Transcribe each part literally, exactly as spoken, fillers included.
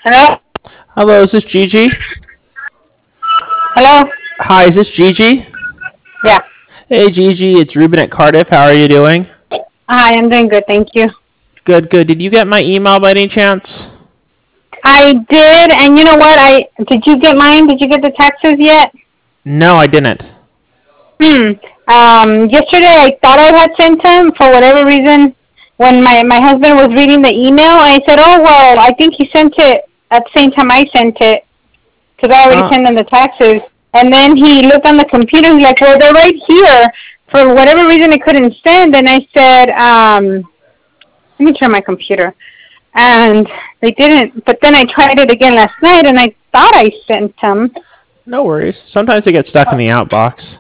Hello? Hello, is this Gigi? Hello? Hi, is this Gigi? Yeah. Hey, Gigi, it's Ruben at Cardiff. How are you doing? Hi, I'm doing good, thank you. Good, good. Did you get my email by any chance? I did, and you know what? I did you get mine? Did you get the taxes yet? No, I didn't. Hmm. Um, yesterday I thought I had sent them for whatever reason. When my my husband was reading the email, I said, "Oh well, I think he sent it at the same time I sent it because I already Uh, sent him the taxes." And then he looked on the computer. He's like, "Well, they're right here." For whatever reason, it couldn't send. And I said, um, "Let me turn my computer." And they didn't. But then I tried it again last night, and I thought I sent them. no worries. Sometimes they get stuck in the outbox.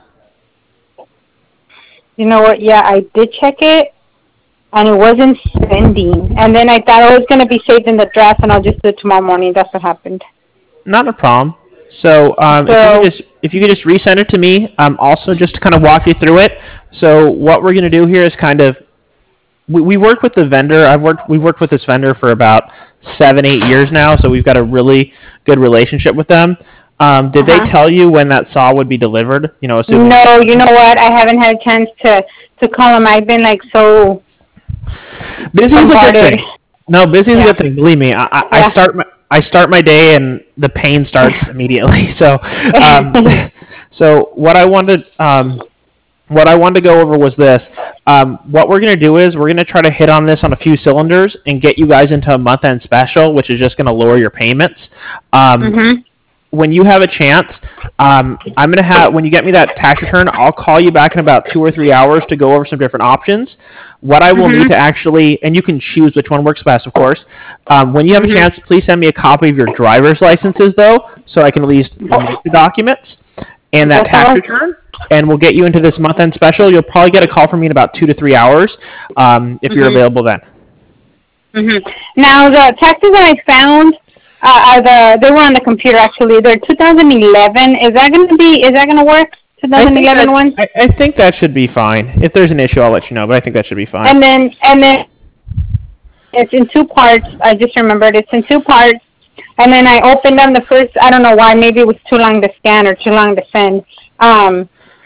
You know what? Yeah, I did check it, and it wasn't sending. And then I thought oh, it was going to be saved in the draft, and I'll just do it tomorrow morning. That's what happened. Not a problem. So, um, if you could So, just if you could just resend it to me, um, also just to kind of walk you through it. So, what we're gonna do here is kind of we, we work with the vendor. I've worked we worked with this vendor for about seven eight years now, so we've got a really good relationship with them. Um, did they uh-huh. tell you when that saw would be delivered? You know, assuming No, you know what? I haven't had a chance to to call them. I've been like so busy is a good bombarded. thing. No, busy is a Yeah, good thing. Believe me, I, I I yeah. start my I start my day and the pain starts immediately. So, um, so what I wanted um, what I wanted to go over was this. Um, what we're going to do is we're going to try to hit on this on a few cylinders and get you guys into a month end special, which is just going to lower your payments. Um, Mhm. when you have a chance, um, I'm gonna have when you get me that tax return, I'll call you back in about two or three hours to go over some different options. What I will need Mhm. to actually, and you can choose which one works best, of course. Um, when you have a Mhm. chance, please send me a copy of your driver's licenses, though, so I can at least make the documents and that Both of tax us. return. And we'll get you into this month end special. You'll probably get a call from me in about two to three hours um, if you're Mhm. available then. Mhm. Now the taxes that I found uh, are the they were on the computer actually. They're two thousand eleven. Is that gonna be? Is that gonna work? I think twenty eleven that ones? I, I think that should be fine. If there's an issue, I'll let you know. But I think that should be fine. And then and then it's in two parts. I just remembered it's in two parts. And then I opened them the first. I don't know why. Maybe it was too long to scan or too long to send. Um.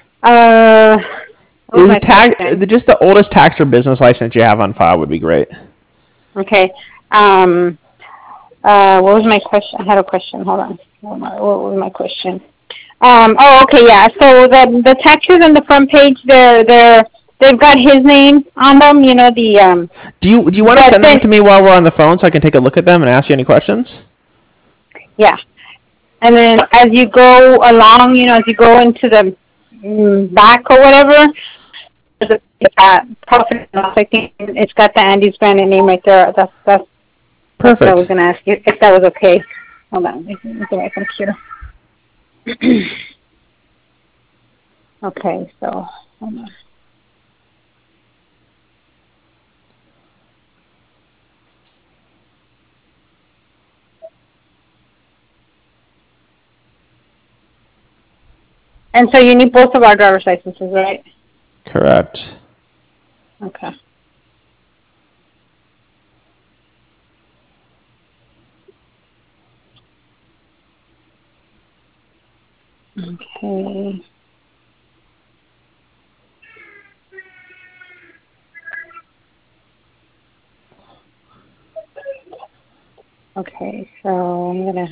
Uh. What was Is my it tax question? just the oldest tax or business license you have on file would be great. Okay. Um. Uh. What was my question? I had a question. Hold on. What was my question? Um, oh, okay, yeah. So the the taxes on the front page, they're they're they've got his name on them. You know the um. Do you do you want to But send them then to me while we're on the phone so I can take a look at them and ask you any questions? yeah, and then as you go along, you know, as you go into the mm, back or whatever, the uh, profit and loss, I think it's got the Andy's branded name right there. That's that's that's what I was Perfect. gonna ask you if that was okay. Hold on, let me look at my computer. Okay, so hold on. And so you need both of our driver's licenses, right? Correct. Okay. Okay. Okay, so I'm gonna.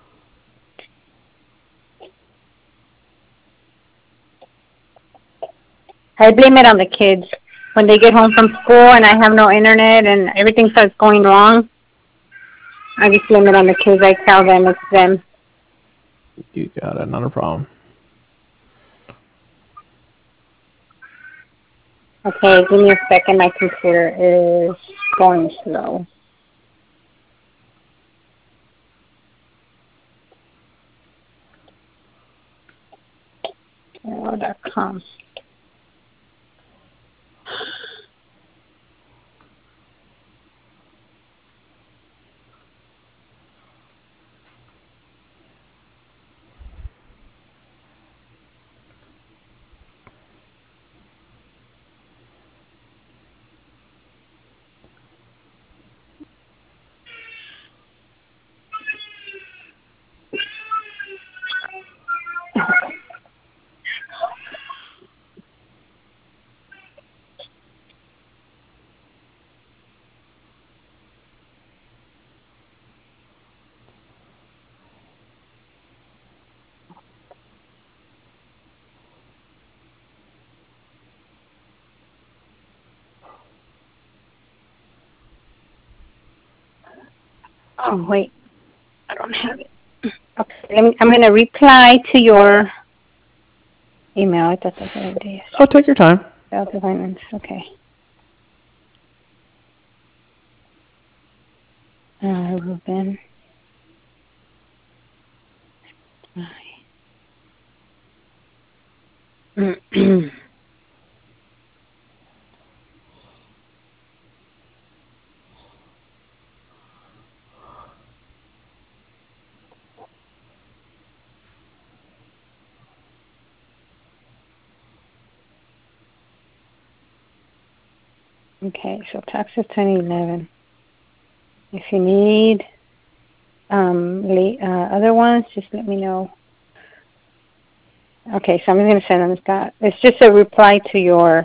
I blame it on the kids when they get home from school and I have no internet and everything starts going wrong. I just blame it on the kids. I tell them it's them. You got it. Not a problem. Okay, give me a second. My computer is going slow. dot com. Oh, wait. I don't have it. Okay, let me, I'm going to reply to your email. I thought that's what I did. Oh, take your time. Delta Finance. Okay. Uh, Ruben. Okay, so taxes twenty eleven. If you need um, late, uh, other ones, just let me know. Okay, so I'm going to send them that. It's just a reply to your.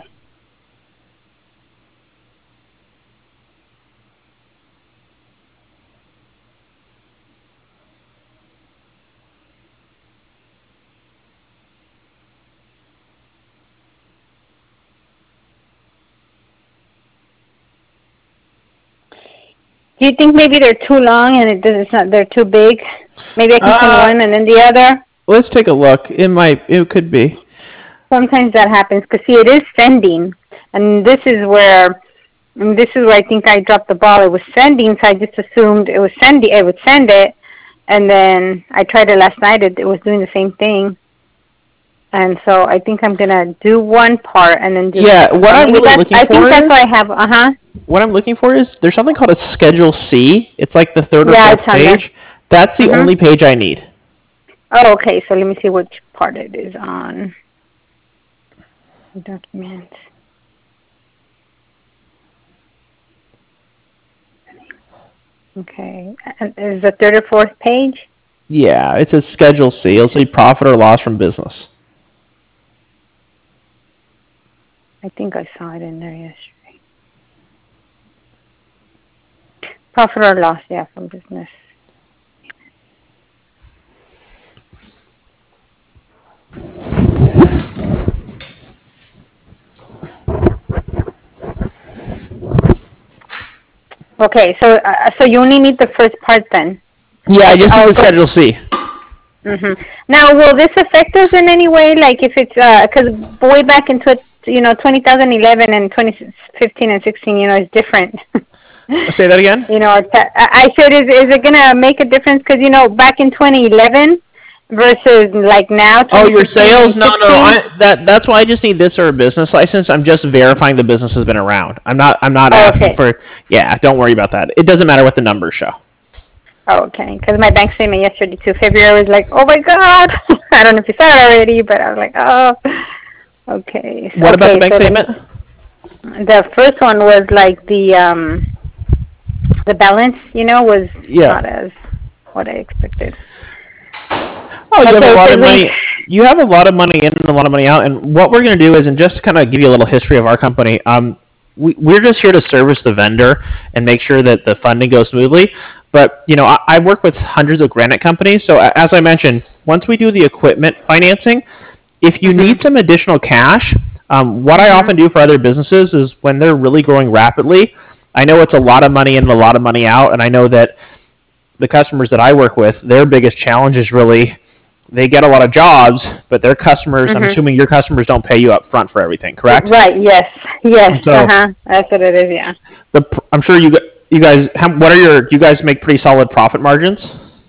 Do you think maybe they're too long and it does, it's not, they're too big? Maybe I can Uh, send one and then the other? Let's take a look. It might, it could be. Sometimes that happens because, see, it is sending. And this is where, and this is where I think I dropped the ball. It was sending, so I just assumed it was sending, it would send it. And then I tried it last night. It, it was doing the same thing. And so I think I'm going to do one part and then do Yeah, the what I'm really that's, looking I for think that's is- what I have. Uh-huh. What I'm looking for is there's something called a Schedule C. It's like the third or Yeah, fourth it's on there. page. That's the Mhm. only page I need. Oh, okay. So let me see which part it is on. Documents. Okay. And is the third or fourth page? Yeah, it says Schedule C. It'll say profit or loss from business. I think I saw it in there yesterday. Profit or loss, yeah, from business. Okay, so uh, so you only need the first part then. Yeah, I just need I'll the go- Schedule C. Mhm. Now, will this affect us in any way? Like, if it's because way back in tw- you know twenty eleven and twenty fifteen and sixteen, you know, is different. Say that again? You know, our ta- I said, is is it gonna make a difference? Because you know, back in twenty eleven versus like now. Oh, your twenty fifteen sales? and No, no. sixteen? I, that that's why I just need this or a business license. I'm just verifying the business has been around. I'm not. I'm not Oh, asking okay. for. Yeah, don't worry about that. It doesn't matter what the numbers show. Oh, okay, because my bank statement yesterday to February was like, oh my god! I don't know if you saw it already, but I was like, oh, okay. What about okay, the bank so statement? The, the first one was like the um, the balance, you know, was Yeah. not as what I expected. Oh, you have Okay, a lot so of we- money. You have a lot of money in and a lot of money out. And what we're going to do is, and just to kind of give you a little history of our company, um, we, we're just here to service the vendor and make sure that the funding goes smoothly. But you know, I, I work with hundreds of granite companies. So a- as I mentioned, once we do the equipment financing, if you Mhm. need some additional cash, um, what I Mhm. often do for other businesses is when they're really growing rapidly. I know it's a lot of money in and a lot of money out, and I know that the customers that I work with, their biggest challenge is really they get a lot of jobs, but their customers, I'm Mhm. assuming your customers don't pay you up front for everything, correct? Right. Yes. Yes. So- uh huh. That's what it is. Yeah. The, pr- I'm sure you gu- you guys, how, what are your, you guys make pretty solid profit margins?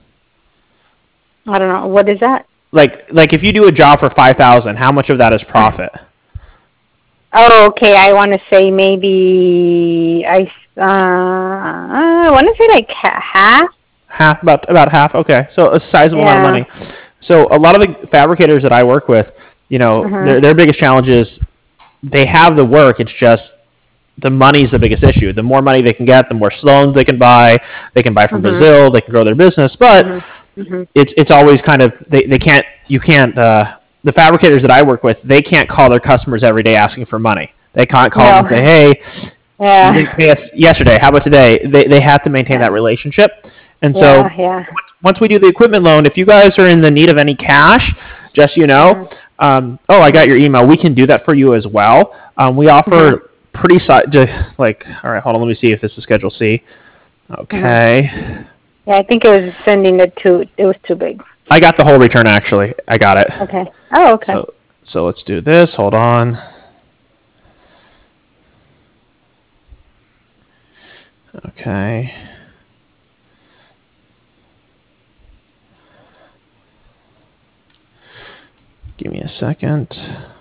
I don't know. What is that? Like, like if you do a job for five thousand, how much of that is profit? Oh, okay. I want to say maybe I. Uh, I want to say like ha- half. Half, about about half. Okay, so a sizable amount of Yeah. money. So a lot of the fabricators that I work with, you know, Mhm. their their biggest challenge is they have the work. It's just the money's the biggest issue. The more money they can get, the more loans they can buy. They can buy from Mhm. Brazil. They can grow their business, but Mhm. Mhm. it's it's always kind of they, they can't you can't uh, the fabricators that I work with, they can't call their customers every day asking for money. They can't call them and No. say, hey, Yeah. you didn't pay us yesterday. How about today? They, they have to maintain that relationship. And so Yeah. Yeah. once, once we do the equipment loan, if you guys are in the need of any cash, just so you know, Mhm. um, oh, I got your email. We can do that for you as well. Um, we offer Mhm. pretty si- ju- like, all right, hold on. Let me see if this is Schedule C. Okay. Yeah, I think it was sending it too. It was too big. I got the whole return actually. I got it. Okay. Oh, okay. So so let's do this. Hold on. Okay. Give me a second.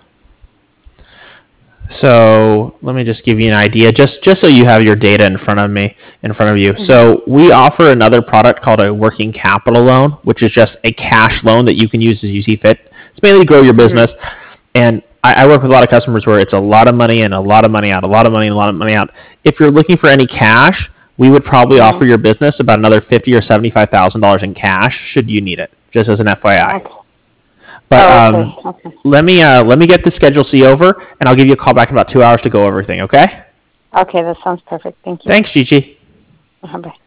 So let me just give you an idea, just just so you have your data in front of me, in front of you. Mm-hmm. So we offer another product called a working capital loan, which is just a cash loan that you can use as you see fit. It's mainly to grow your business, mm-hmm. and I, I work with a lot of customers where it's a lot of money in, a lot of money out, a lot of money in, a lot of money out. If you're looking for any cash, we would probably mm-hmm. offer your business about another fifty or seventy-five thousand dollars in cash, should you need it, just as an F Y I. Okay. But oh, okay. um, Okay. let me uh, let me get the Schedule C over, and I'll give you a call back in about two hours to go over everything. Okay? Okay, that sounds perfect. Thank you. Thanks, Gigi. Uh-huh, bye.